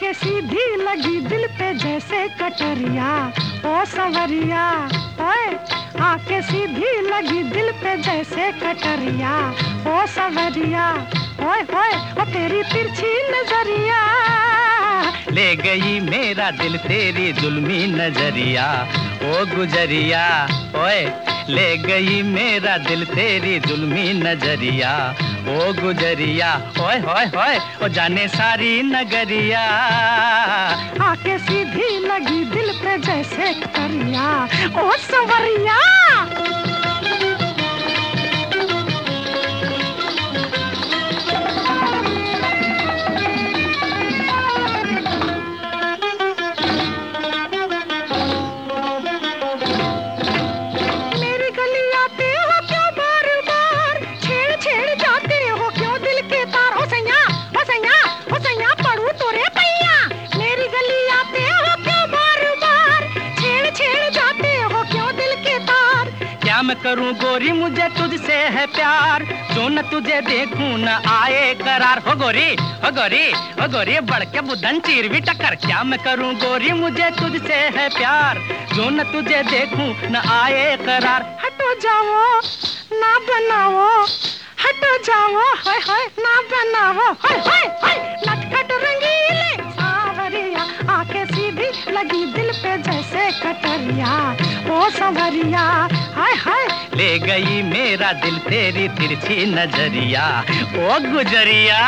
आके सीधी लगी दिल पे जैसे कटरिया, ओ सवरिया ओए। आके सीधी लगी दिल पे जैसे कटरिया, ओ सवरिया ओए ओए। ओ तेरी तिरछी नजरिया ले गई मेरा दिल तेरी जुल्मी नजरिया, ओ गुजरिया ओए। ले गई मेरा दिल तेरी जुल्मी नजरिया, ओ गुजरिया ओए होए होए। ओ जाने सारी नगरिया आके सीधी लगी दिल पे जैसे कटरिया, ओ सवरिया। मैं करूं गोरी मुझे तुझसे है प्यार, जो न तुझे देखूं न आए करार। हो गोरी हो गोरी हो गोरी बढ़ के बुदन चीर भी टक्कर। क्या मैं करूं गोरी मुझे तुझसे है प्यार, जो न तुझे देखूं न आए करार। हटो जाओ ना बनाओ, हटो जाओ हाय हाय ना बनाओ, हाय हाय हाय। नटखट रंगीले सावरिया आके सीधी लगी दिल पे जैसे कटरिया, ओ सवरिया हाय हाय। ले गई मेरा दिल तेरी तिरछी नजरिया, ओ गुजरिया।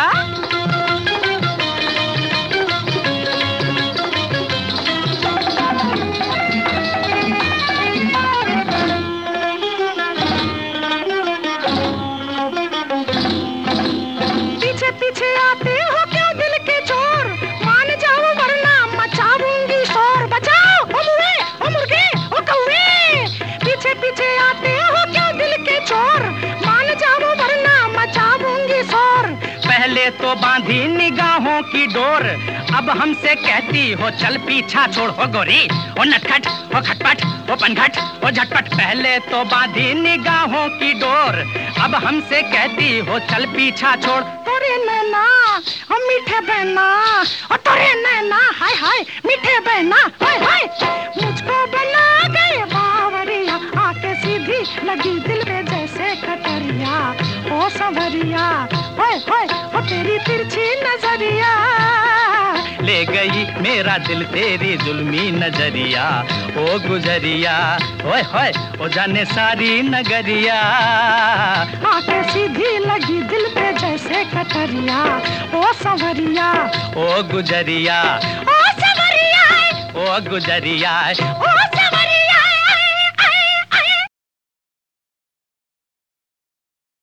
पीछे पीछे आते हो क्यों दिल के चोर, मान जाओ वरना मचाऊंगी शोर। बचाओ ओ मुए ओ मुर्गे ओ कौवे, पीछे पीछे आते हो क्यों दिल के चोर, मान जाओ वरना मचाऊंगी शोर। पहले तो बांधी निगाहों की डोर, अब हमसे कहती हो चल पीछा छोड़। हो गोरी ओ नटखट ओ खटपट ओ पनघट ओ झटपट। पहले तो बांधी निगाहों की डोर, अब हमसे कहती हो चल पीछा छोड़। तोरे नैना ओ मीठे बहना, ओ तोरे नैना हाय हाय मीठे बहना हाय हाय। मुझको बना गए बावरिया आके सीधी लगी दिल पे जैसे कटरिया, ओ सवरिया ओए ओए। ओ तेरी तिरछी नजरिया ले गई मेरा दिल तेरी जुल्मी नजरिया, ओ गुजरिया ओए होए। ओ जाने सारी नगरिया आके सीधी लगी दिल पे जैसे कटरिया, ओ सवरिया ओ गुजरिया ओ सवरिया ओ गुजरिया ओ